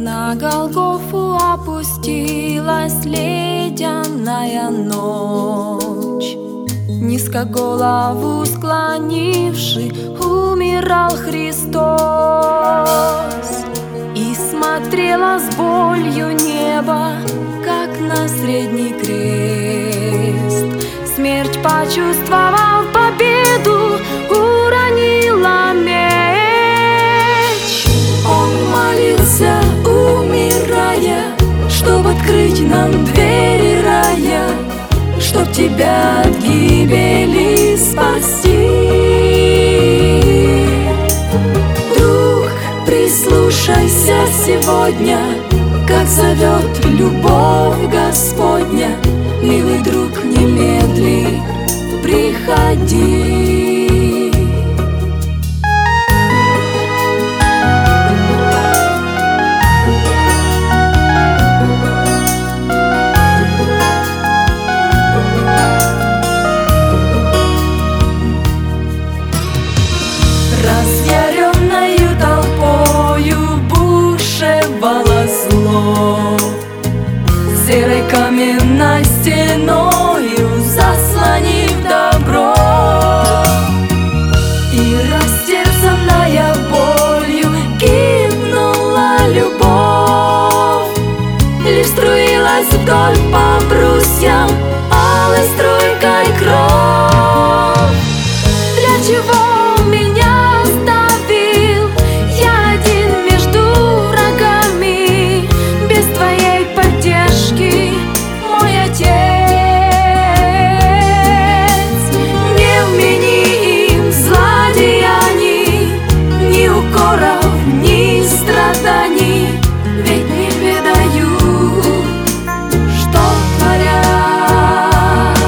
На Голгофу опустилась ледяная ночь. Низко голову склонивший умирал Христос, и смотрело с болью небо, как на средний крест. Смерть, почувствовав победу, уронила меч. Он молился, умирая, чтоб открыть нам двери рая, чтоб тебя от гибели спасти. Друг, прислушайся сегодня, как зовет любовь Господня. Милый друг, немедли приходи. Разъяренною толпою бушевало зло, серой каменной стеною заслонив добро. И растерзанная болью гибнула любовь, лишь струилась вдоль по брусьям алой струйкой кровь. Для чего ни страданий, ведь не ведаю, что творят.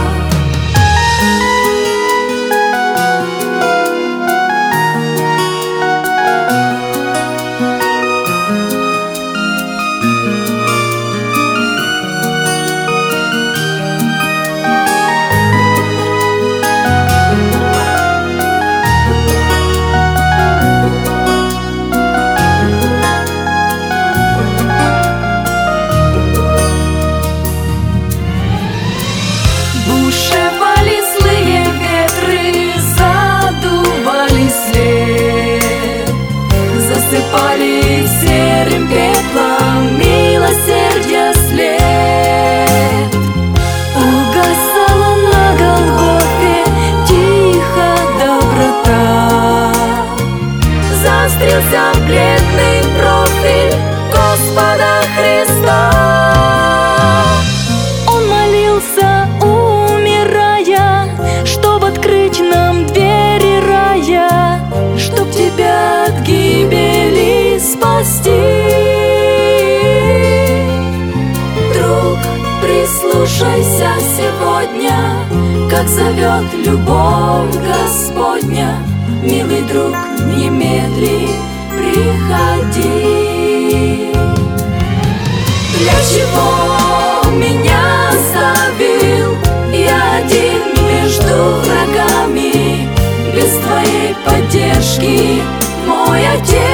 Бушевали злые ветры, задували след, засыпали серым пеплом милосердия след. Угасала на Голгофе тихо доброта, заострился бледный профиль Господа Христа. Он молился, чтоб открыть нам двери рая, чтоб тебя от гибели спасти. Друг, прислушайся сегодня, как зовет любовь Господня. Милый друг, немедли приходи. Для чего меня оставил я один между врагами? Без твоей поддержки, мой Отец.